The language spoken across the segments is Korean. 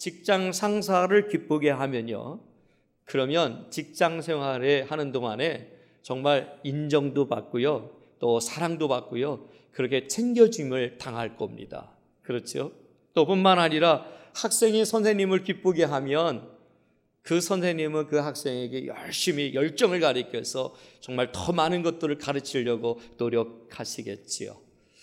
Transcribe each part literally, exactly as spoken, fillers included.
직장 상사를 기쁘게 하면요, 그러면 직장 생활에 하는 동안에 정말 인정도 받고요, 또 사랑도 받고요, 그렇게 챙겨줌을 당할 겁니다. 그렇죠? 또 뿐만 아니라 학생이 선생님을 기쁘게 하면 그 선생님은 그 학생에게 열심히 열정을 가리켜서 정말 더 많은 것들을 가르치려고 노력하시겠지요.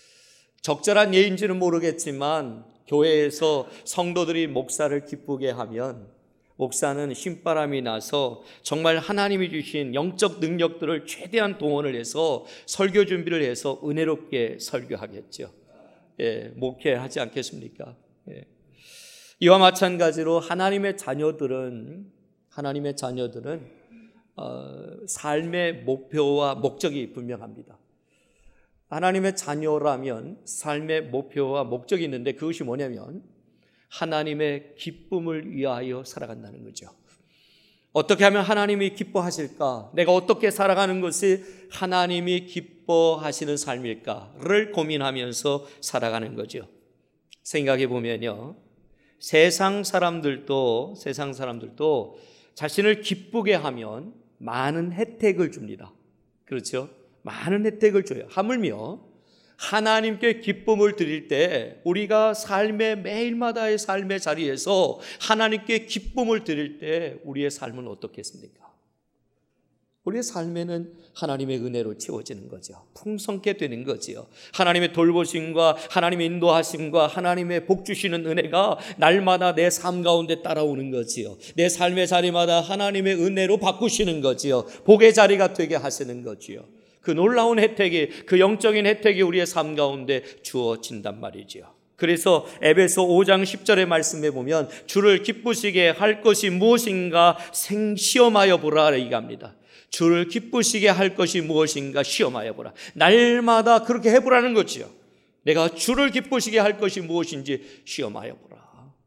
적절한 예인지는 모르겠지만 교회에서 성도들이 목사를 기쁘게 하면 목사는 신바람이 나서 정말 하나님이 주신 영적 능력들을 최대한 동원을 해서 설교 준비를 해서 은혜롭게 설교하겠죠. 예, 목회하지 않겠습니까? 예. 이와 마찬가지로 하나님의 자녀들은 하나님의 자녀들은 어, 삶의 목표와 목적이 분명합니다. 하나님의 자녀라면 삶의 목표와 목적이 있는데 그것이 뭐냐면 하나님의 기쁨을 위하여 살아간다는 거죠. 어떻게 하면 하나님이 기뻐하실까? 내가 어떻게 살아가는 것이 하나님이 기뻐하시는 삶일까를 고민하면서 살아가는 거죠. 생각해 보면요, 세상 사람들도 세상 사람들도 자신을 기쁘게 하면 많은 혜택을 줍니다. 그렇죠? 많은 혜택을 줘요. 하물며 하나님께 기쁨을 드릴 때 우리가 삶의 매일마다의 삶의 자리에서 하나님께 기쁨을 드릴 때 우리의 삶은 어떻겠습니까? 우리의 삶에는 하나님의 은혜로 채워지는 거죠. 풍성케 되는 거지요. 하나님의 돌보심과 하나님의 인도하심과 하나님의 복 주시는 은혜가 날마다 내 삶 가운데 따라오는 거지요. 내 삶의 자리마다 하나님의 은혜로 바꾸시는 거지요. 복의 자리가 되게 하시는 거지요. 그 놀라운 혜택이, 그 영적인 혜택이 우리의 삶 가운데 주어진단 말이지요. 그래서 에베소 오 장 십 절의 말씀에 보면 주를 기쁘시게 할 것이 무엇인가 생시험하여 보라 얘기합니다. 주를 기쁘시게 할 것이 무엇인가 시험하여 보라. 날마다 그렇게 해보라는 거지요. 내가 주를 기쁘시게 할 것이 무엇인지 시험하여 보라.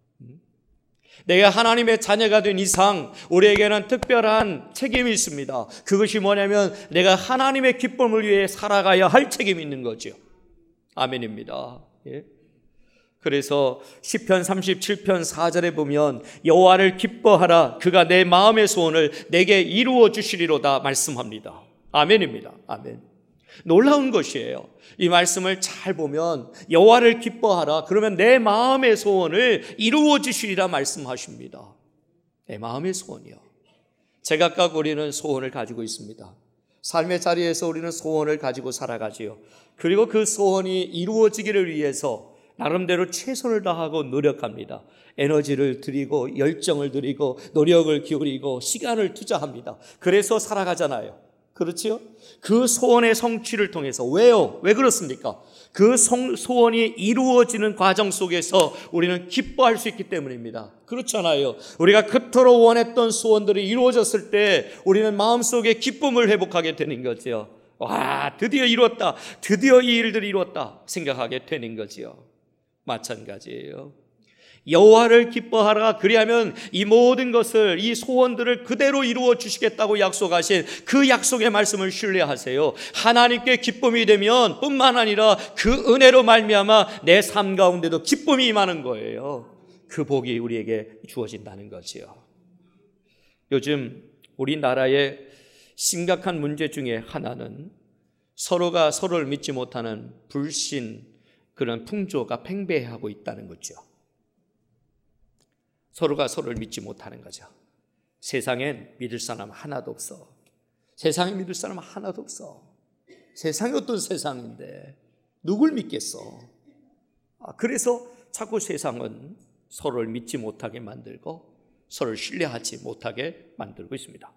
내가 하나님의 자녀가 된 이상 우리에게는 특별한 책임이 있습니다. 그것이 뭐냐면 내가 하나님의 기쁨을 위해 살아가야 할 책임이 있는 거죠. 아멘입니다. 예. 그래서 시편 삼십칠 편 사 절에 보면 여호와를 기뻐하라, 그가 내 마음의 소원을 내게 이루어 주시리로다 말씀합니다. 아멘입니다. 아멘. 놀라운 것이에요. 이 말씀을 잘 보면 여호와를 기뻐하라, 그러면 내 마음의 소원을 이루어 주시리라 말씀하십니다. 내 마음의 소원이요. 제각각 우리는 소원을 가지고 있습니다. 삶의 자리에서 우리는 소원을 가지고 살아가지요. 그리고 그 소원이 이루어지기를 위해서 나름대로 최선을 다하고 노력합니다. 에너지를 들이고 열정을 들이고 노력을 기울이고 시간을 투자합니다. 그래서 살아가잖아요. 그렇지요? 그 소원의 성취를 통해서. 왜요? 왜 그렇습니까? 그 소원이 이루어지는 과정 속에서 우리는 기뻐할 수 있기 때문입니다. 그렇잖아요. 우리가 그토록 원했던 소원들이 이루어졌을 때 우리는 마음속에 기쁨을 회복하게 되는 거죠. 와, 드디어 이루었다, 드디어 이 일들이 이루었다 생각하게 되는 거지요. 마찬가지예요. 여호와를 기뻐하라, 그리하면 이 모든 것을, 이 소원들을 그대로 이루어 주시겠다고 약속하신 그 약속의 말씀을 신뢰하세요. 하나님께 기쁨이 되면 뿐만 아니라 그 은혜로 말미암아 내 삶 가운데도 기쁨이 임하는 거예요. 그 복이 우리에게 주어진다는 거지요. 요즘 우리나라의 심각한 문제 중에 하나는 서로가 서로를 믿지 못하는 불신, 그런 풍조가 팽배하고 있다는 거죠. 서로가 서로를 믿지 못하는 거죠. 세상엔 믿을 사람 하나도 없어. 세상에 믿을 사람 하나도 없어. 세상이 어떤 세상인데 누굴 믿겠어? 아, 그래서 자꾸 세상은 서로를 믿지 못하게 만들고 서로를 신뢰하지 못하게 만들고 있습니다.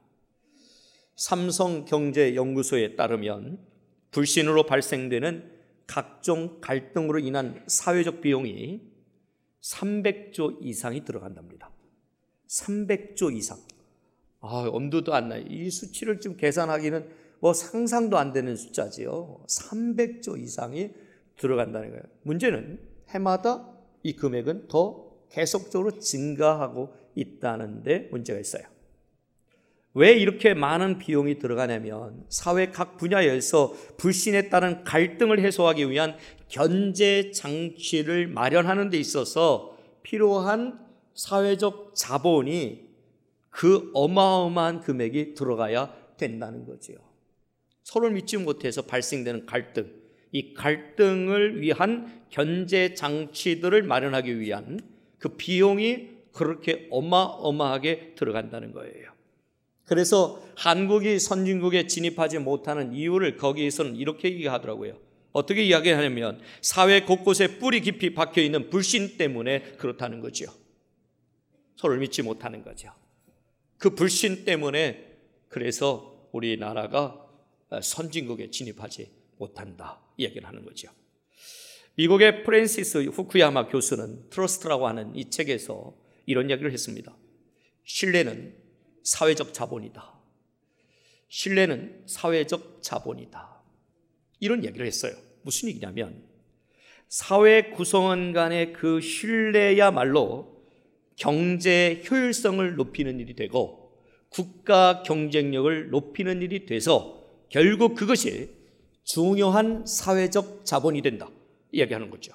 삼성경제연구소에 따르면 불신으로 발생되는 각종 갈등으로 인한 사회적 비용이 삼백조 이상이 들어간답니다. 삼백조 이상. 아, 엄두도 안 나요. 이 수치를 좀 계산하기는 뭐 상상도 안 되는 숫자지요. 삼백조 이상이 들어간다는 거예요. 문제는 해마다 이 금액은 더 계속적으로 증가하고 있다는 데 문제가 있어요. 왜 이렇게 많은 비용이 들어가냐면 사회 각 분야에서 불신에 따른 갈등을 해소하기 위한 견제 장치를 마련하는 데 있어서 필요한 사회적 자본이 그 어마어마한 금액이 들어가야 된다는 거지요. 서로를 믿지 못해서 발생되는 갈등, 이 갈등을 위한 견제 장치들을 마련하기 위한 그 비용이 그렇게 어마어마하게 들어간다는 거예요. 그래서 한국이 선진국에 진입하지 못하는 이유를 거기에서는 이렇게 얘기하더라고요. 어떻게 이야기하냐면 사회 곳곳에 뿌리 깊이 박혀있는 불신 때문에 그렇다는 거죠. 서로를 믿지 못하는 거죠. 그 불신 때문에 그래서 우리나라가 선진국에 진입하지 못한다 이야기를 하는 거죠. 미국의 프랜시스 후쿠야마 교수는 트러스트라고 하는 이 책에서 이런 이야기를 했습니다. 신뢰는 사회적 자본이다. 신뢰는 사회적 자본이다. 이런 얘기를 했어요. 무슨 얘기냐면 사회 구성원 간의 그 신뢰야말로 경제 효율성을 높이는 일이 되고 국가 경쟁력을 높이는 일이 돼서 결국 그것이 중요한 사회적 자본이 된다 이야기하는 거죠.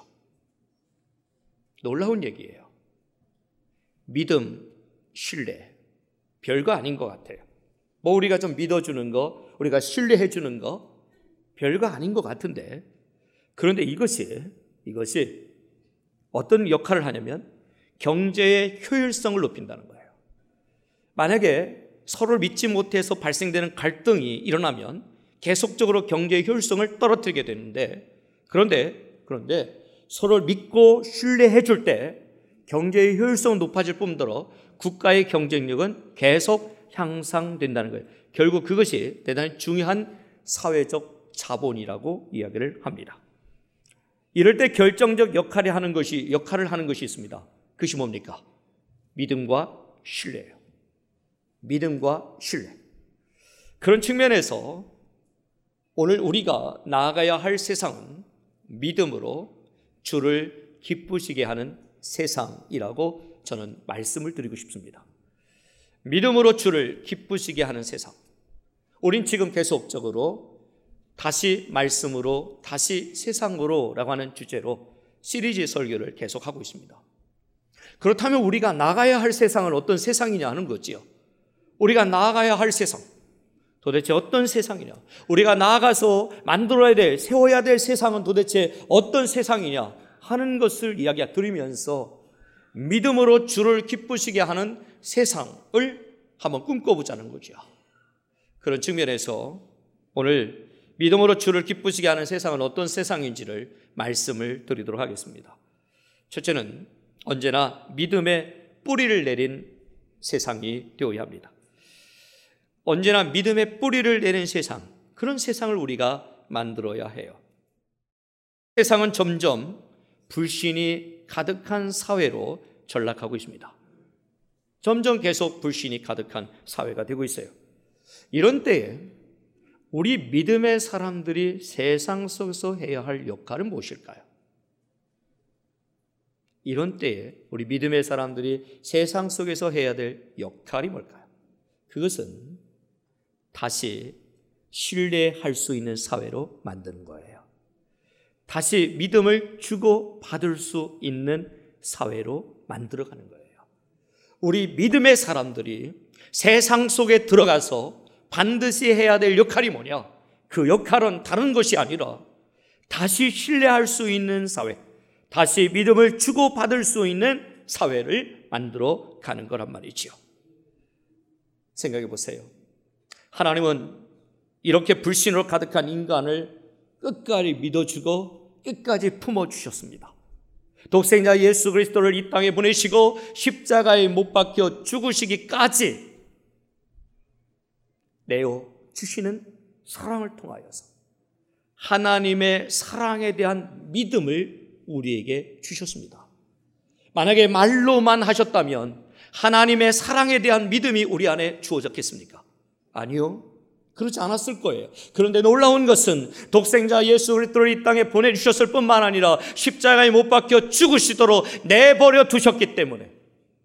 놀라운 얘기예요. 믿음, 신뢰 별거 아닌 것 같아요. 뭐 우리가 좀 믿어주는 거, 우리가 신뢰해주는 거 별거 아닌 것 같은데, 그런데 이것이 이것이 어떤 역할을 하냐면 경제의 효율성을 높인다는 거예요. 만약에 서로를 믿지 못해서 발생되는 갈등이 일어나면 계속적으로 경제의 효율성을 떨어뜨리게 되는데, 그런데 그런데 서로를 믿고 신뢰해 줄 때 경제의 효율성은 높아질 뿐더러 국가의 경쟁력은 계속 향상된다는 거예요. 결국 그것이 대단히 중요한 사회적 자본이라고 이야기를 합니다. 이럴 때 결정적 역할을 하는 것이 역할을 하는 것이 있습니다. 그것이 뭡니까? 믿음과 신뢰예요. 믿음과 신뢰. 그런 측면에서 오늘 우리가 나아가야 할 세상은 믿음으로 주를 기쁘시게 하는 세상이라고 저는 말씀을 드리고 싶습니다. 믿음으로 주를 기쁘시게 하는 세상. 우린 지금 계속적으로 다시 말씀으로, 다시 세상으로 라고 하는 주제로 시리즈 설교를 계속하고 있습니다. 그렇다면 우리가 나가야 할 세상은 어떤 세상이냐 하는 거지요. 우리가 나아가야 할 세상, 도대체 어떤 세상이냐? 우리가 나아가서 만들어야 될, 세워야 될 세상은 도대체 어떤 세상이냐 하는 것을 이야기 드리면서 믿음으로 주를 기쁘시게 하는 세상을 한번 꿈꿔보자는 거죠. 그런 측면에서 오늘 믿음으로 주를 기쁘시게 하는 세상은 어떤 세상인지를 말씀을 드리도록 하겠습니다. 첫째는 언제나 믿음의 뿌리를 내린 세상이 되어야 합니다. 언제나 믿음의 뿌리를 내린 세상, 그런 세상을 우리가 만들어야 해요. 세상은 점점 불신이 가득한 사회로 전락하고 있습니다. 점점 계속 불신이 가득한 사회가 되고 있어요. 이런 때에 우리 믿음의 사람들이 세상 속에서 해야 할 역할은 무엇일까요? 이런 때에 우리 믿음의 사람들이 세상 속에서 해야 될 역할이 뭘까요? 그것은 다시 신뢰할 수 있는 사회로 만드는 거예요. 다시 믿음을 주고 받을 수 있는 사회로 만들어가는 거예요. 우리 믿음의 사람들이 세상 속에 들어가서 반드시 해야 될 역할이 뭐냐? 그 역할은 다른 것이 아니라 다시 신뢰할 수 있는 사회, 다시 믿음을 주고 받을 수 있는 사회를 만들어 가는 거란 말이죠. 생각해 보세요. 하나님은 이렇게 불신으로 가득한 인간을 끝까지 믿어주고 끝까지 품어주셨습니다. 독생자 예수 그리스도를 이 땅에 보내시고 십자가에 못 박혀 죽으시기까지 내어 주시는 사랑을 통하여서 하나님의 사랑에 대한 믿음을 우리에게 주셨습니다. 만약에 말로만 하셨다면 하나님의 사랑에 대한 믿음이 우리 안에 주어졌겠습니까? 아니요. 그렇지 않았을 거예요. 그런데 놀라운 것은 독생자 예수 그리스도를 이 땅에 보내주셨을 뿐만 아니라 십자가에 못 박혀 죽으시도록 내버려 두셨기 때문에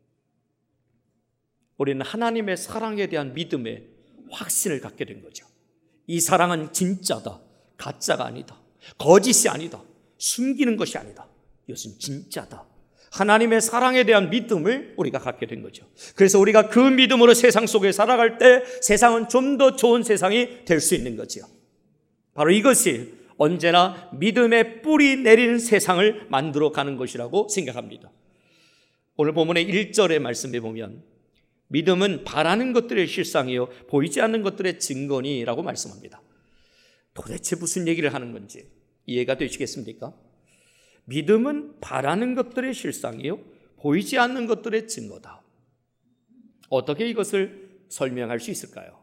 우리는 하나님의 사랑에 대한 믿음에 확신을 갖게 된 거죠. 이 사랑은 진짜다. 가짜가 아니다. 거짓이 아니다. 숨기는 것이 아니다. 이것은 진짜다. 하나님의 사랑에 대한 믿음을 우리가 갖게 된 거죠. 그래서 우리가 그 믿음으로 세상 속에 살아갈 때 세상은 좀 더 좋은 세상이 될 수 있는 거죠. 바로 이것이 언제나 믿음의 뿌리 내리는 세상을 만들어 가는 것이라고 생각합니다. 오늘 본문의 일 절의 말씀에 보면 믿음은 바라는 것들의 실상이요 보이지 않는 것들의 증거니라고 말씀합니다. 도대체 무슨 얘기를 하는 건지 이해가 되시겠습니까? 믿음은 바라는 것들의 실상이요 보이지 않는 것들의 증거다. 어떻게 이것을 설명할 수 있을까요?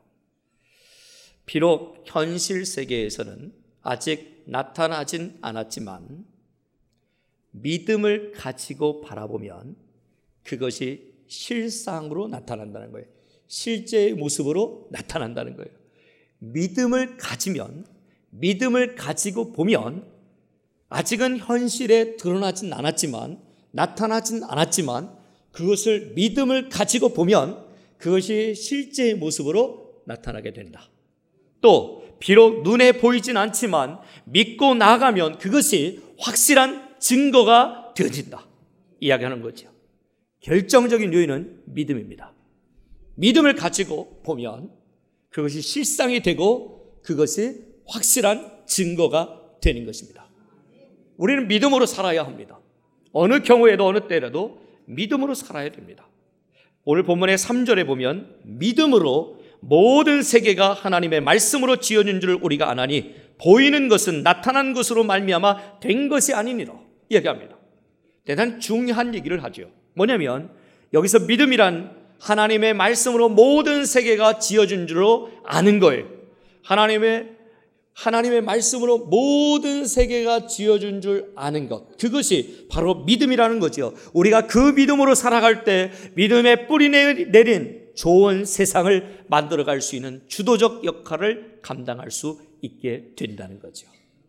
비록 현실 세계에서는 아직 나타나진 않았지만 믿음을 가지고 바라보면 그것이 실상으로 나타난다는 거예요. 실제의 모습으로 나타난다는 거예요. 믿음을 가지면, 믿음을 가지고 보면 아직은 현실에 드러나진 않았지만, 나타나진 않았지만 그것을 믿음을 가지고 보면 그것이 실제의 모습으로 나타나게 된다. 또 비록 눈에 보이진 않지만 믿고 나아가면 그것이 확실한 증거가 되어진다. 이야기하는 거죠. 결정적인 요인은 믿음입니다. 믿음을 가지고 보면 그것이 실상이 되고 그것이 확실한 증거가 되는 것입니다. 우리는 믿음으로 살아야 합니다. 어느 경우에도 어느 때라도 믿음으로 살아야 됩니다. 오늘 본문의 삼 절에 보면 믿음으로 모든 세계가 하나님의 말씀으로 지어진 줄 우리가 아나니 보이는 것은 나타난 것으로 말미암아 된 것이 아니니라 이야기합니다. 대단히 중요한 얘기를 하죠. 뭐냐면 여기서 믿음이란 하나님의 말씀으로 모든 세계가 지어진 줄로 아는 거예요. 하나님의 하나님의 말씀으로 모든 세계가 지어진 줄 아는 것, 그것이 바로 믿음이라는 거죠. 우리가 그 믿음으로 살아갈 때 믿음의 뿌리 내린 좋은 세상을 만들어갈 수 있는 주도적 역할을 감당할 수 있게 된다는 거죠.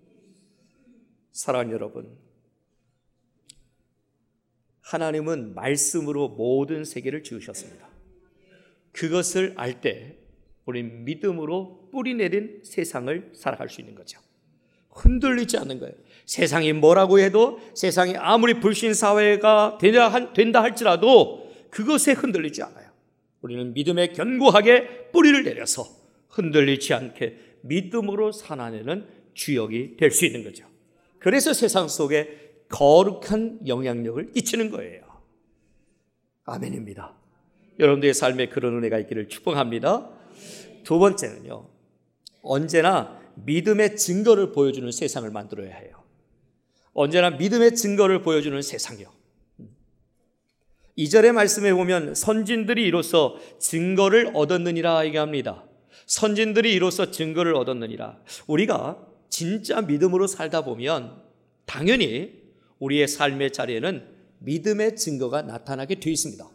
사랑하는 여러분, 하나님은 말씀으로 모든 세계를 지으셨습니다. 그것을 알 때 우리는 믿음으로 뿌리 내린 세상을 살아갈 수 있는 거죠. 흔들리지 않는 거예요. 세상이 뭐라고 해도, 세상이 아무리 불신사회가 된다 할지라도 그것에 흔들리지 않아요. 우리는 믿음에 견고하게 뿌리를 내려서 흔들리지 않게 믿음으로 살아내는 주역이 될 수 있는 거죠. 그래서 세상 속에 거룩한 영향력을 끼치는 거예요. 아멘입니다. 여러분들의 삶에 그런 은혜가 있기를 축복합니다. 두 번째는요, 언제나 믿음의 증거를 보여주는 세상을 만들어야 해요. 언제나 믿음의 증거를 보여주는 세상이요. 이 절의 말씀에 보면 선진들이 이로써 증거를 얻었느니라 얘기합니다. 선진들이 이로써 증거를 얻었느니라. 우리가 진짜 믿음으로 살다 보면 당연히 우리의 삶의 자리에는 믿음의 증거가 나타나게 되어 있습니다.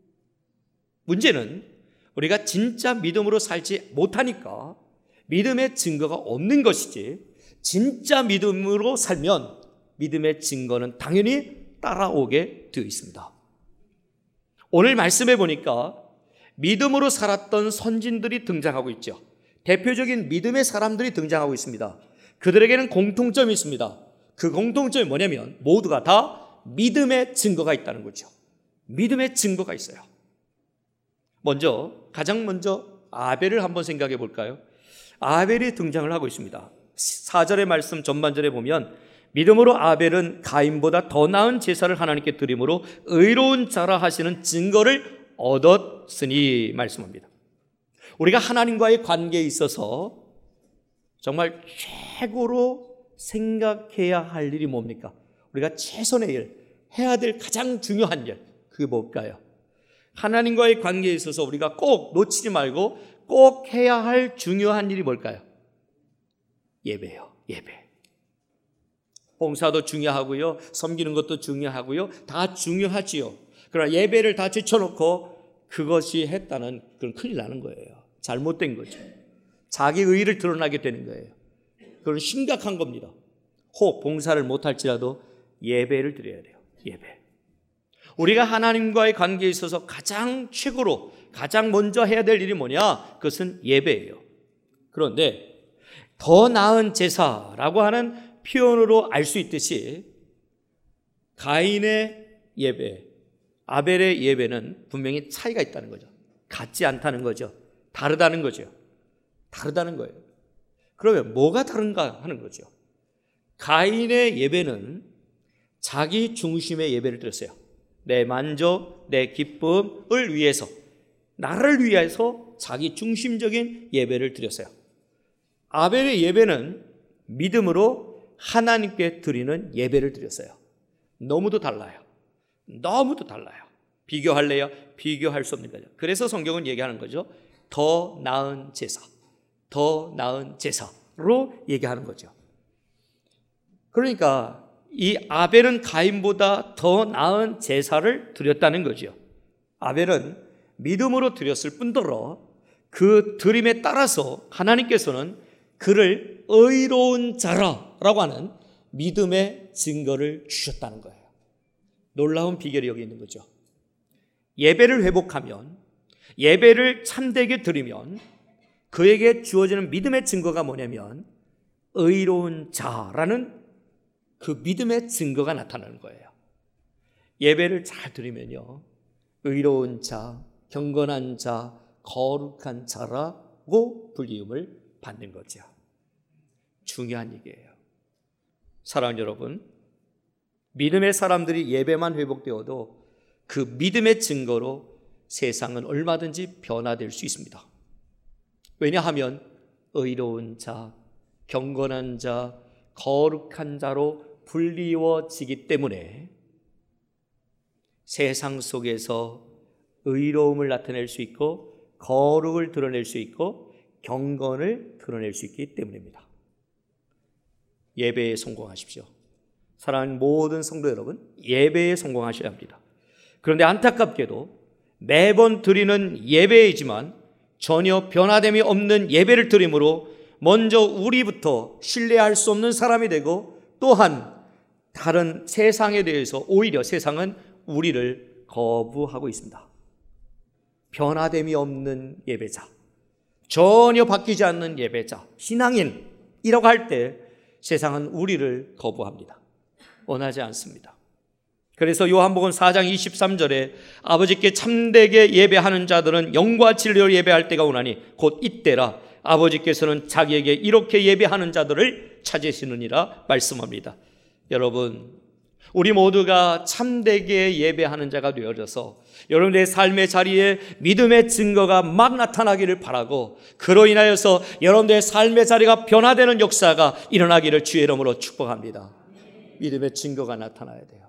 문제는 우리가 진짜 믿음으로 살지 못하니까 믿음의 증거가 없는 것이지, 진짜 믿음으로 살면 믿음의 증거는 당연히 따라오게 되어 있습니다. 오늘 말씀해 보니까 믿음으로 살았던 선진들이 등장하고 있죠. 대표적인 믿음의 사람들이 등장하고 있습니다. 그들에게는 공통점이 있습니다. 그 공통점이 뭐냐면 모두가 다 믿음의 증거가 있다는 거죠. 믿음의 증거가 있어요. 먼저 가장 먼저 아벨을 한번 생각해 볼까요? 아벨이 등장을 하고 있습니다. 사 절의 말씀 전반절에 보면 믿음으로 아벨은 가인보다 더 나은 제사를 하나님께 드림으로 의로운 자라 하시는 증거를 얻었으니 말씀합니다. 우리가 하나님과의 관계에 있어서 정말 최고로 생각해야 할 일이 뭡니까? 우리가 최선의 일, 해야 될 가장 중요한 일, 그게 뭘까요? 하나님과의 관계에 있어서 우리가 꼭 놓치지 말고 꼭 해야 할 중요한 일이 뭘까요? 예배요. 예배. 봉사도 중요하고요, 섬기는 것도 중요하고요, 다 중요하지요. 그러나 예배를 다 제쳐놓고 그것이 했다는 그건 큰일 나는 거예요. 잘못된 거죠. 자기 의의를 드러나게 되는 거예요. 그건 심각한 겁니다. 혹 봉사를 못할지라도 예배를 드려야 돼요. 예배. 우리가 하나님과의 관계에 있어서 가장 최고로 가장 먼저 해야 될 일이 뭐냐? 그것은 예배예요. 그런데 더 나은 제사라고 하는 표현으로 알 수 있듯이 가인의 예배, 아벨의 예배는 분명히 차이가 있다는 거죠. 같지 않다는 거죠. 다르다는 거죠. 다르다는 거예요. 그러면 뭐가 다른가 하는 거죠. 가인의 예배는 자기 중심의 예배를 드렸어요. 내 만족, 내 기쁨을 위해서, 나를 위해서 자기 중심적인 예배를 드렸어요. 아벨의 예배는 믿음으로 하나님께 드리는 예배를 드렸어요. 너무도 달라요. 너무도 달라요. 비교할래요? 비교할 수 없는 거죠. 그래서 성경은 얘기하는 거죠. 더 나은 제사, 더 나은 제사로 얘기하는 거죠. 그러니까 이 아벨은 가인보다 더 나은 제사를 드렸다는 거죠. 아벨은 믿음으로 드렸을 뿐더러 그 드림에 따라서 하나님께서는 그를 의로운 자라라고 하는 믿음의 증거를 주셨다는 거예요. 놀라운 비결이 여기 있는 거죠. 예배를 회복하면, 예배를 참되게 드리면 그에게 주어지는 믿음의 증거가 뭐냐면 의로운 자라는 그 믿음의 증거가 나타나는 거예요. 예배를 잘 드리면요, 의로운 자, 경건한 자, 거룩한 자라고 불리움을 받는 거죠. 중요한 얘기예요. 사랑하는 여러분, 믿음의 사람들이 예배만 회복되어도 그 믿음의 증거로 세상은 얼마든지 변화될 수 있습니다. 왜냐하면 의로운 자, 경건한 자, 거룩한 자로 불리워지기 때문에 세상 속에서 의로움을 나타낼 수 있고 거룩을 드러낼 수 있고 경건을 드러낼 수 있기 때문입니다. 예배에 성공하십시오. 사랑하는 모든 성도 여러분, 예배에 성공하셔야 합니다. 그런데 안타깝게도 매번 드리는 예배이지만 전혀 변화됨이 없는 예배를 드림으로 먼저 우리부터 신뢰할 수 없는 사람이 되고, 또한 다른 세상에 대해서 오히려 세상은 우리를 거부하고 있습니다. 변화됨이 없는 예배자, 전혀 바뀌지 않는 예배자, 신앙인이라고 할 때 세상은 우리를 거부합니다. 원하지 않습니다. 그래서 요한복음 사 장 이십삼 절에 아버지께 참되게 예배하는 자들은 영과 진리로 예배할 때가 오나니 곧 이때라. 아버지께서는 자기에게 이렇게 예배하는 자들을 찾으시느니라 말씀합니다. 여러분, 우리 모두가 참되게 예배하는 자가 되어져서 여러분의 삶의 자리에 믿음의 증거가 막 나타나기를 바라고, 그로 인하여서 여러분의 삶의 자리가 변화되는 역사가 일어나기를 주의 이름으로 축복합니다. 믿음의 증거가 나타나야 돼요.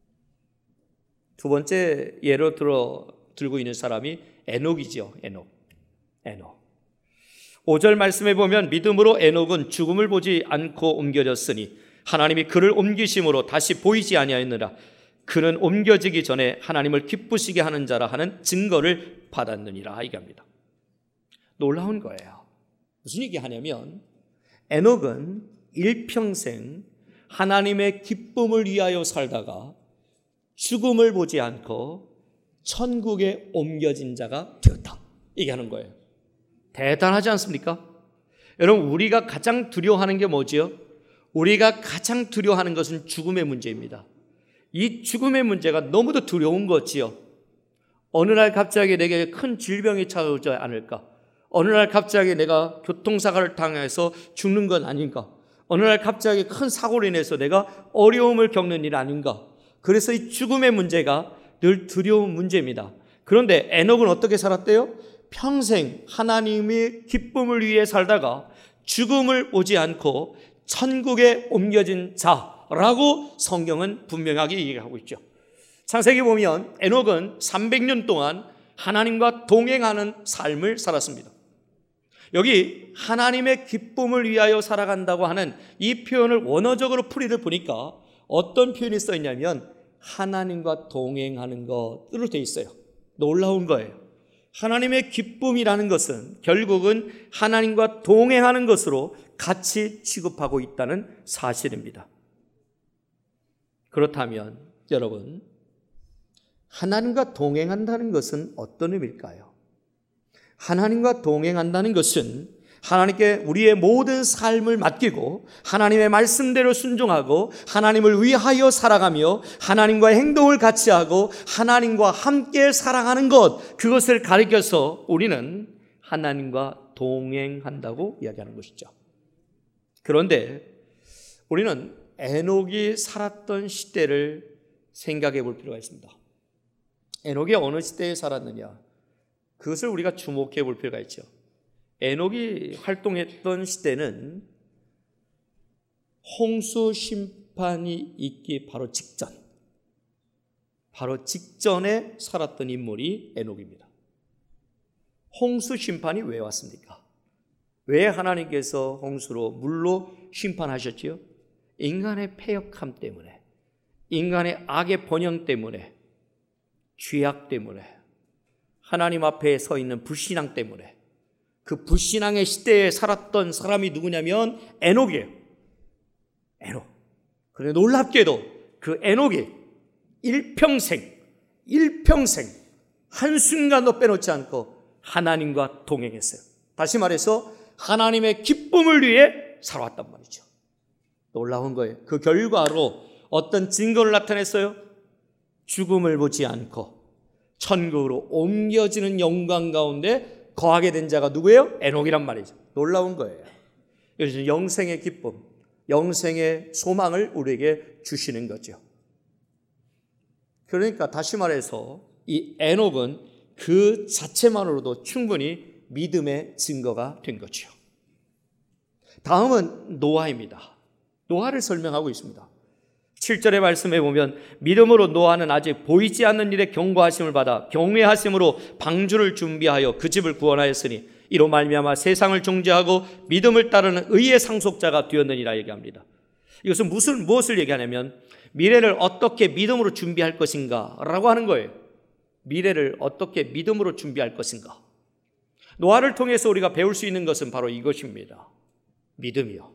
두 번째 예로 들어 들고 있는 사람이 에녹이죠. 에녹. 에녹. 오 절 말씀에 보면 믿음으로 에녹은 죽음을 보지 않고 옮겨졌으니 하나님이 그를 옮기심으로 다시 보이지 아니하였느라. 그는 옮겨지기 전에 하나님을 기쁘시게 하는 자라 하는 증거를 받았느니라 얘기합니다. 놀라운 거예요. 무슨 얘기하냐면 에녹은 일평생 하나님의 기쁨을 위하여 살다가 죽음을 보지 않고 천국에 옮겨진 자가 되었다 얘기하는 거예요. 대단하지 않습니까? 여러분, 우리가 가장 두려워하는 게 뭐지요? 우리가 가장 두려워하는 것은 죽음의 문제입니다. 이 죽음의 문제가 너무도 두려운 거지요. 어느 날 갑자기 내게 큰 질병이 찾아오지 않을까? 어느 날 갑자기 내가 교통사고를 당해서 죽는 건 아닌가? 어느 날 갑자기 큰 사고로 인해서 내가 어려움을 겪는 일 아닌가? 그래서 이 죽음의 문제가 늘 두려운 문제입니다. 그런데 에녹은 어떻게 살았대요? 평생 하나님의 기쁨을 위해 살다가 죽음을 오지 않고 천국에 옮겨진 자라고 성경은 분명하게 얘기하고 있죠. 창세기 보면 에녹은 삼백 년 동안 하나님과 동행하는 삶을 살았습니다. 여기 하나님의 기쁨을 위하여 살아간다고 하는 이 표현을 원어적으로 풀이를 보니까 어떤 표현이 써 있냐면 하나님과 동행하는 것으로 되어 있어요. 놀라운 거예요. 하나님의 기쁨이라는 것은 결국은 하나님과 동행하는 것으로 같이 취급하고 있다는 사실입니다. 그렇다면 여러분, 하나님과 동행한다는 것은 어떤 의미일까요? 하나님과 동행한다는 것은 하나님께 우리의 모든 삶을 맡기고 하나님의 말씀대로 순종하고 하나님을 위하여 살아가며 하나님과의 행동을 같이 하고 하나님과 함께 사랑하는 것, 그것을 가리켜서 우리는 하나님과 동행한다고 이야기하는 것이죠. 그런데 우리는 에녹이 살았던 시대를 생각해 볼 필요가 있습니다. 에녹이 어느 시대에 살았느냐, 그것을 우리가 주목해 볼 필요가 있죠. 에녹이 활동했던 시대는 홍수 심판이 있기 바로 직전, 바로 직전에 살았던 인물이 에녹입니다. 홍수 심판이 왜 왔습니까? 왜 하나님께서 홍수로 물로 심판하셨지요? 인간의 패역함 때문에, 인간의 악의 번영 때문에, 죄악 때문에, 하나님 앞에 서 있는 불신앙 때문에, 그 불신앙의 시대에 살았던 사람이 누구냐면 에녹이에요. 에녹. 그런데 놀랍게도 그 에녹이 일평생, 일평생 한순간도 빼놓지 않고 하나님과 동행했어요. 다시 말해서 하나님의 기쁨을 위해 살아왔단 말이죠. 놀라운 거예요. 그 결과로 어떤 증거를 나타냈어요? 죽음을 보지 않고 천국으로 옮겨지는 영광 가운데 거하게 된 자가 누구예요? 에녹이란 말이죠. 놀라운 거예요. 그래서 영생의 기쁨, 영생의 소망을 우리에게 주시는 거죠. 그러니까 다시 말해서 이 에녹은 그 자체만으로도 충분히 믿음의 증거가 된 거죠. 다음은 노아입니다. 노아를 설명하고 있습니다. 칠 절의 말씀에 보면 믿음으로 노아는 아직 보이지 않는 일에 경고하심을 받아 경외하심으로 방주를 준비하여 그 집을 구원하였으니 이로 말미암아 세상을 정죄하고 믿음을 따르는 의의 상속자가 되었느니라 얘기합니다. 이것은 무슨 무엇을 얘기하냐면 미래를 어떻게 믿음으로 준비할 것인가 라고 하는 거예요. 미래를 어떻게 믿음으로 준비할 것인가. 노아를 통해서 우리가 배울 수 있는 것은 바로 이것입니다. 믿음이요.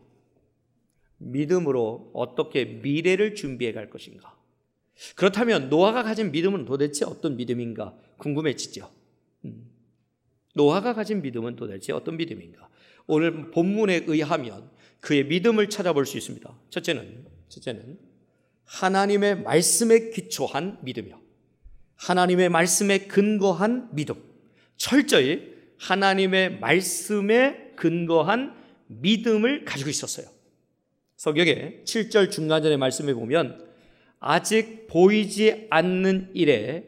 믿음으로 어떻게 미래를 준비해 갈 것인가. 그렇다면 노아가 가진 믿음은 도대체 어떤 믿음인가 궁금해지죠. 음. 노아가 가진 믿음은 도대체 어떤 믿음인가. 오늘 본문에 의하면 그의 믿음을 찾아볼 수 있습니다. 첫째는, 첫째는 하나님의 말씀에 기초한 믿음이요. 하나님의 말씀에 근거한 믿음. 철저히 하나님의 말씀에 근거한 믿음을 가지고 있었어요. 성경의 칠 절 중간절의 말씀에 보면 아직 보이지 않는 일에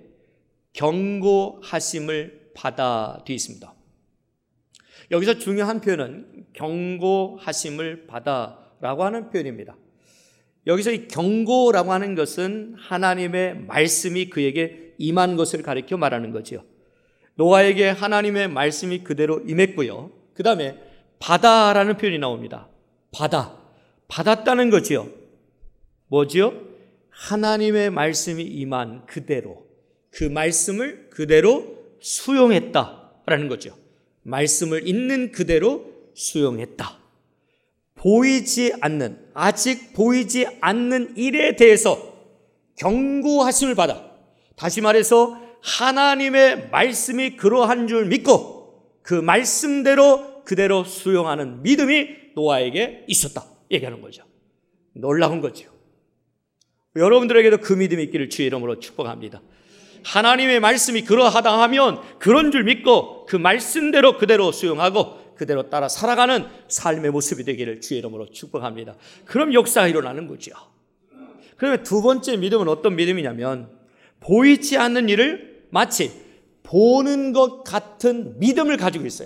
경고하심을 받아 되어 있습니다. 여기서 중요한 표현은 경고하심을 받아라고 하는 표현입니다. 여기서 이 경고라고 하는 것은 하나님의 말씀이 그에게 임한 것을 가리켜 말하는 거죠. 노아에게 하나님의 말씀이 그대로 임했고요. 그 다음에 받아라는 표현이 나옵니다. 받아. 받았다는 거지요. 뭐지요? 하나님의 말씀이 임한 그대로, 그 말씀을 그대로 수용했다라는 거죠. 말씀을 있는 그대로 수용했다. 보이지 않는, 아직 보이지 않는 일에 대해서 경고하심을 받아. 다시 말해서 하나님의 말씀이 그러한 줄 믿고 그 말씀대로 그대로 수용하는 믿음이 노아에게 있었다 얘기하는 거죠. 놀라운 거죠. 여러분들에게도 그 믿음이 있기를 주의 이름으로 축복합니다. 하나님의 말씀이 그러하다 하면 그런 줄 믿고 그 말씀대로 그대로 수용하고 그대로 따라 살아가는 삶의 모습이 되기를 주의 이름으로 축복합니다. 그럼 역사가 일어나는 거죠. 그러면 두 번째 믿음은 어떤 믿음이냐면 보이지 않는 일을 마치 보는 것 같은 믿음을 가지고 있어요.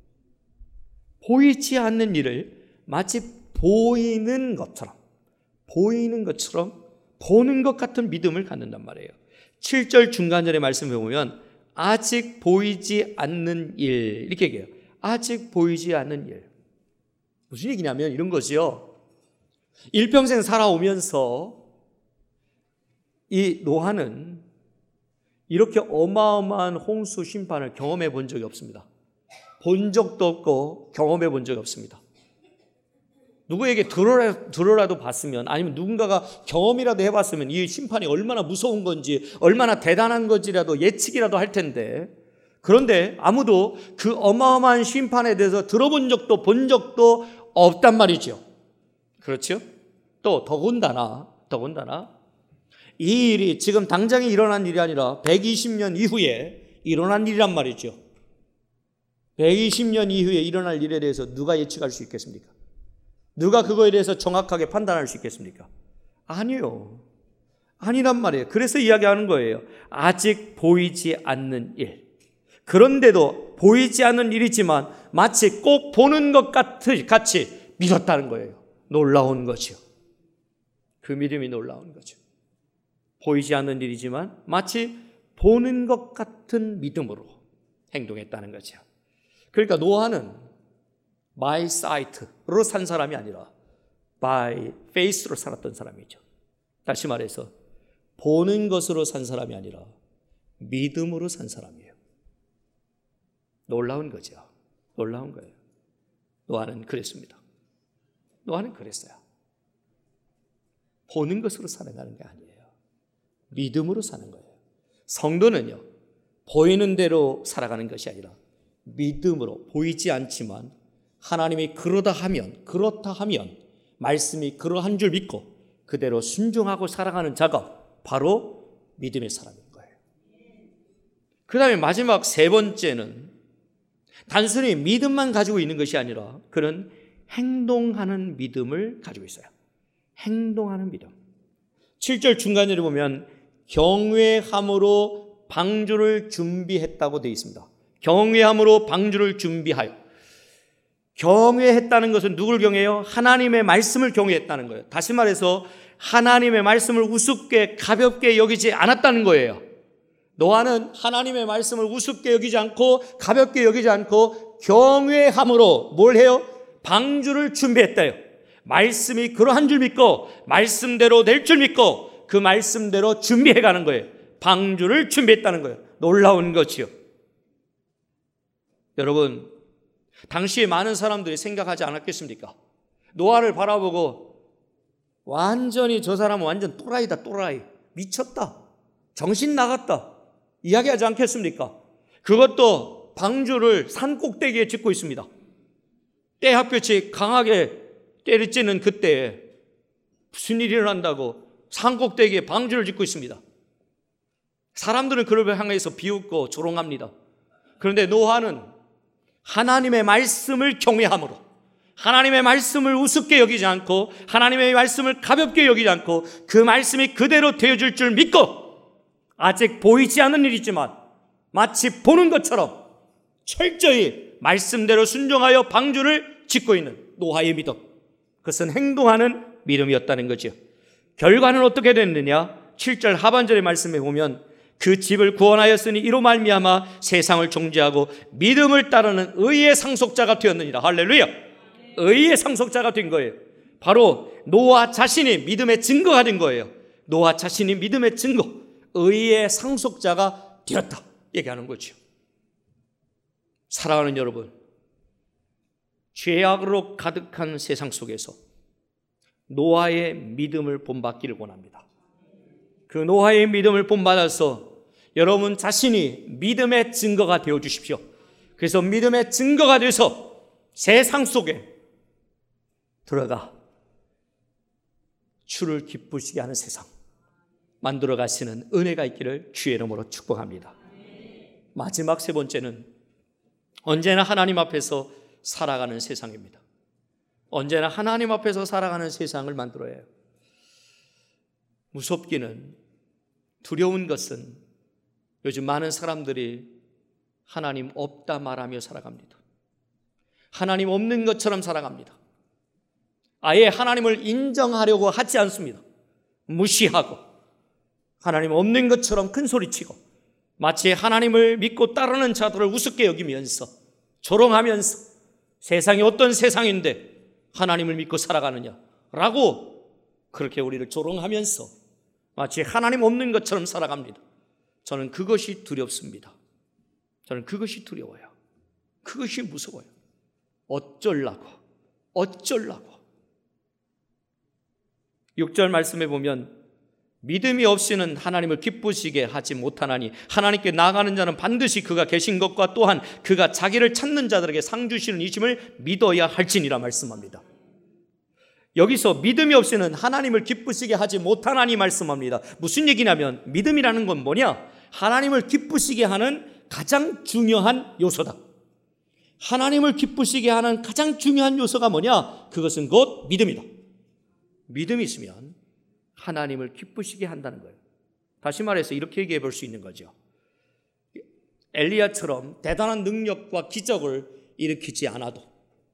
보이지 않는 일을 마치 보이는 것처럼, 보이는 것처럼 보는 것 같은 믿음을 갖는단 말이에요. 칠 절 중간절의 말씀에 보면 아직 보이지 않는 일 이렇게 얘기해요. 아직 보이지 않는 일. 무슨 얘기냐면 이런 거지요. 일평생 살아오면서 이 노아는 이렇게 어마어마한 홍수 심판을 경험해 본 적이 없습니다. 본 적도 없고 경험해 본 적이 없습니다. 누구에게 들어라, 들어라도 봤으면 아니면 누군가가 경험이라도 해봤으면 이 심판이 얼마나 무서운 건지 얼마나 대단한 건지라도 예측이라도 할 텐데 그런데 아무도 그 어마어마한 심판에 대해서 들어본 적도 본 적도 없단 말이죠. 그렇죠? 또 더군다나 더군다나 이 일이 지금 당장에 일어난 일이 아니라 백이십 년 이후에 일어난 일이란 말이죠. 백이십 년 이후에 일어날 일에 대해서 누가 예측할 수 있겠습니까? 누가 그거에 대해서 정확하게 판단할 수 있겠습니까? 아니요. 아니란 말이에요. 그래서 이야기하는 거예요. 아직 보이지 않는 일. 그런데도 보이지 않는 일이지만 마치 꼭 보는 것 같이 믿었다는 거예요. 놀라운 거죠. 그 믿음이 놀라운 거죠. 보이지 않는 일이지만 마치 보는 것 같은 믿음으로 행동했다는 거죠. 그러니까 노아는 by sight로 산 사람이 아니라 by faith로 살았던 사람이죠. 다시 말해서 보는 것으로 산 사람이 아니라 믿음으로 산 사람이에요. 놀라운 거죠. 놀라운 거예요. 노아는 그랬습니다. 노아는 그랬어요. 보는 것으로 살아가는 게 아니에요. 믿음으로 사는 거예요. 성도는요, 보이는 대로 살아가는 것이 아니라 믿음으로, 보이지 않지만 하나님이 그러다 하면, 그렇다 하면 말씀이 그러한 줄 믿고 그대로 순종하고 살아가는 자가 바로 믿음의 사람인 거예요. 그 다음에 마지막 세 번째는 단순히 믿음만 가지고 있는 것이 아니라 그는 행동하는 믿음을 가지고 있어요. 행동하는 믿음. 칠 절 중간에 보면 경외함으로 방주를 준비했다고 되어 있습니다. 경외함으로 방주를 준비하여. 경외했다는 것은 누굴 경외해요? 하나님의 말씀을 경외했다는 거예요. 다시 말해서 하나님의 말씀을 우습게 가볍게 여기지 않았다는 거예요. 노아는 하나님의 말씀을 우습게 여기지 않고 가볍게 여기지 않고 경외함으로 뭘 해요? 방주를 준비했대요. 말씀이 그러한 줄 믿고 말씀대로 될 줄 믿고 그 말씀대로 준비해가는 거예요. 방주를 준비했다는 거예요. 놀라운 거지요. 여러분, 당시에 많은 사람들이 생각하지 않았겠습니까? 노아를 바라보고 완전히 저 사람은 완전 또라이다, 또라이. 미쳤다. 정신 나갔다. 이야기하지 않겠습니까? 그것도 방주를 산 꼭대기에 짓고 있습니다. 때학볕이 강하게 때리쬐는 그때에 무슨 일이 일어난다고 산 꼭대기에 방주를 짓고 있습니다. 사람들은 그를 향해서 비웃고 조롱합니다. 그런데 노아는 하나님의 말씀을 경외함으로 하나님의 말씀을 우습게 여기지 않고 하나님의 말씀을 가볍게 여기지 않고 그 말씀이 그대로 되어줄 줄 믿고 아직 보이지 않는 일이지만 마치 보는 것처럼 철저히 말씀대로 순종하여 방주를 짓고 있는 노아의 믿음. 그것은 행동하는 믿음이었다는 거죠. 결과는 어떻게 됐느냐? 칠 절 하반절의 말씀에 보면 그 집을 구원하였으니 이로 말미암아 세상을 정죄하고 믿음을 따르는 의의 상속자가 되었느니라. 할렐루야. 의의 상속자가 된 거예요. 바로 노아 자신이 믿음의 증거가 된 거예요. 노아 자신이 믿음의 증거, 의의 상속자가 되었다 얘기하는 거죠. 사랑하는 여러분, 죄악으로 가득한 세상 속에서 노아의 믿음을 본받기를 원합니다. 그 노아의 믿음을 본받아서 여러분 자신이 믿음의 증거가 되어 주십시오. 그래서 믿음의 증거가 돼서 세상 속에 들어가 주를 기쁘시게 하는 세상 만들어 가시는 은혜가 있기를 주의 이름으로 축복합니다. 마지막 세 번째는 언제나 하나님 앞에서 살아가는 세상입니다. 언제나 하나님 앞에서 살아가는 세상을 만들어야 해요. 무섭기는, 두려운 것은 요즘 많은 사람들이 하나님 없다 말하며 살아갑니다. 하나님 없는 것처럼 살아갑니다. 아예 하나님을 인정하려고 하지 않습니다. 무시하고 하나님 없는 것처럼 큰 소리치고 마치 하나님을 믿고 따르는 자들을 우습게 여기면서 조롱하면서 세상이 어떤 세상인데 하나님을 믿고 살아가느냐라고 그렇게 우리를 조롱하면서 마치 하나님 없는 것처럼 살아갑니다. 저는 그것이 두렵습니다. 저는 그것이 두려워요. 그것이 무서워요. 어쩌려고 어쩌려고 육 절 말씀에 보면 믿음이 없이는 하나님을 기쁘시게 하지 못하나니 하나님께 나아가는 자는 반드시 그가 계신 것과 또한 그가 자기를 찾는 자들에게 상 주시는 이심을 믿어야 할지니라 말씀합니다. 여기서 믿음이 없이는 하나님을 기쁘시게 하지 못하나니 말씀합니다. 무슨 얘기냐면 믿음이라는 건 뭐냐? 하나님을 기쁘시게 하는 가장 중요한 요소다. 하나님을 기쁘시게 하는 가장 중요한 요소가 뭐냐? 그것은 곧 믿음이다. 믿음이 있으면 하나님을 기쁘시게 한다는 거예요. 다시 말해서 이렇게 얘기해 볼 수 있는 거죠. 엘리야처럼 대단한 능력과 기적을 일으키지 않아도,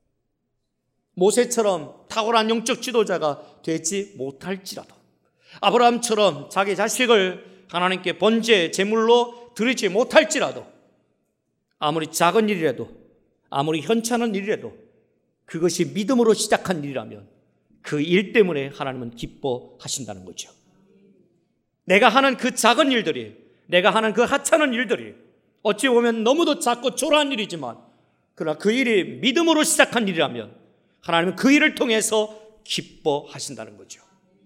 모세처럼 탁월한 영적 지도자가 되지 못할지라도, 아브라함처럼 자기 자식을 하나님께 번제 제물로 드리지 못할지라도, 아무리 작은 일이라도, 아무리 현찮은 일이라도 그것이 믿음으로 시작한 일이라면 그 일 때문에 하나님은 기뻐하신다는 거죠. 내가 하는 그 작은 일들이, 내가 하는 그 하찮은 일들이 어찌 보면 너무도 작고 초라한 일이지만, 그러나 그 일이 믿음으로 시작한 일이라면 하나님은 그 일을 통해서 기뻐하신다는 거죠.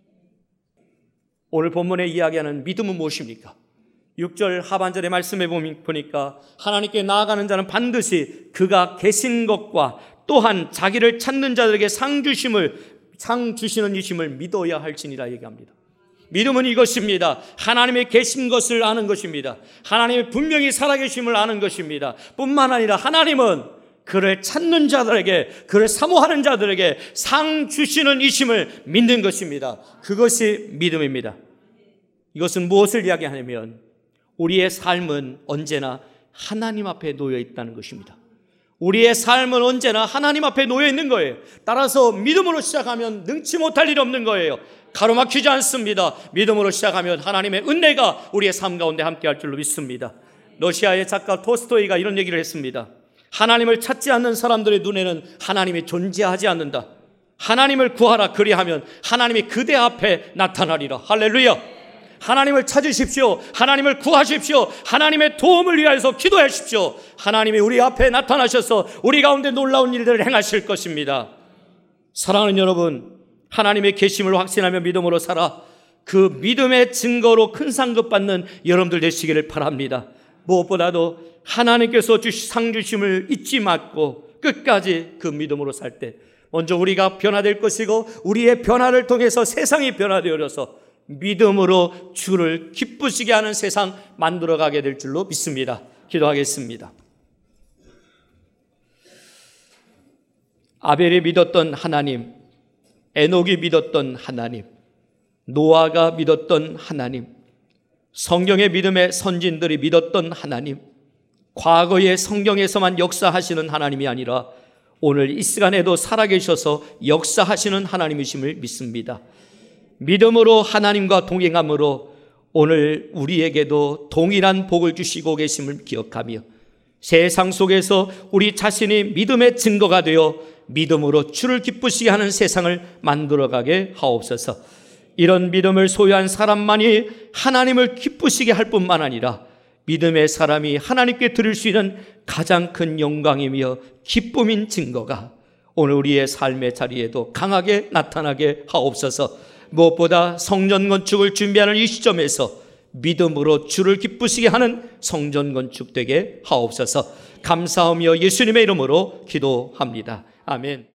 오늘 본문에 이야기하는 믿음은 무엇입니까? 육 절 하반절의 말씀에 보니까 하나님께 나아가는 자는 반드시 그가 계신 것과 또한 자기를 찾는 자들에게 상 주심을 상 주시는 이심을 믿어야 할지니라 얘기합니다. 믿음은 이것입니다. 하나님의 계신 것을 아는 것입니다. 하나님의 분명히 살아계심을 아는 것입니다. 뿐만 아니라 하나님은 그를 찾는 자들에게, 그를 사모하는 자들에게 상 주시는 이심을 믿는 것입니다. 그것이 믿음입니다. 이것은 무엇을 이야기하냐면 우리의 삶은 언제나 하나님 앞에 놓여 있다는 것입니다. 우리의 삶은 언제나 하나님 앞에 놓여 있는 거예요. 따라서 믿음으로 시작하면 능치 못할 일이 없는 거예요. 가로막히지 않습니다. 믿음으로 시작하면 하나님의 은혜가 우리의 삶 가운데 함께할 줄로 믿습니다. 러시아의 작가 톨스토이가 이런 얘기를 했습니다. 하나님을 찾지 않는 사람들의 눈에는 하나님이 존재하지 않는다. 하나님을 구하라, 그리하면 하나님이 그대 앞에 나타나리라. 할렐루야. 하나님을 찾으십시오. 하나님을 구하십시오. 하나님의 도움을 위하여서 기도하십시오. 하나님이 우리 앞에 나타나셔서 우리 가운데 놀라운 일들을 행하실 것입니다. 사랑하는 여러분, 하나님의 계심을 확신하며 믿음으로 살아 그 믿음의 증거로 큰 상급 받는 여러분들 되시기를 바랍니다. 무엇보다도 하나님께서 주신 상 주심을 잊지 말고 끝까지 그 믿음으로 살 때 먼저 우리가 변화될 것이고, 우리의 변화를 통해서 세상이 변화되어져서 믿음으로 주를 기쁘시게 하는 세상 만들어가게 될 줄로 믿습니다. 기도하겠습니다. 아벨이 믿었던 하나님, 에녹이 믿었던 하나님, 노아가 믿었던 하나님, 성경의 믿음의 선진들이 믿었던 하나님, 과거의 성경에서만 역사하시는 하나님이 아니라 오늘 이 시간에도 살아계셔서 역사하시는 하나님이심을 믿습니다. 믿음으로 하나님과 동행함으로 오늘 우리에게도 동일한 복을 주시고 계심을 기억하며 세상 속에서 우리 자신이 믿음의 증거가 되어 믿음으로 주를 기쁘시게 하는 세상을 만들어가게 하옵소서. 이런 믿음을 소유한 사람만이 하나님을 기쁘시게 할 뿐만 아니라 믿음의 사람이 하나님께 드릴 수 있는 가장 큰 영광이며 기쁨인 증거가 오늘 우리의 삶의 자리에도 강하게 나타나게 하옵소서. 무엇보다 성전 건축을 준비하는 이 시점에서 믿음으로 주를 기쁘시게 하는 성전 건축 되게 하옵소서. 감사하며 예수님의 이름으로 기도합니다. 아멘.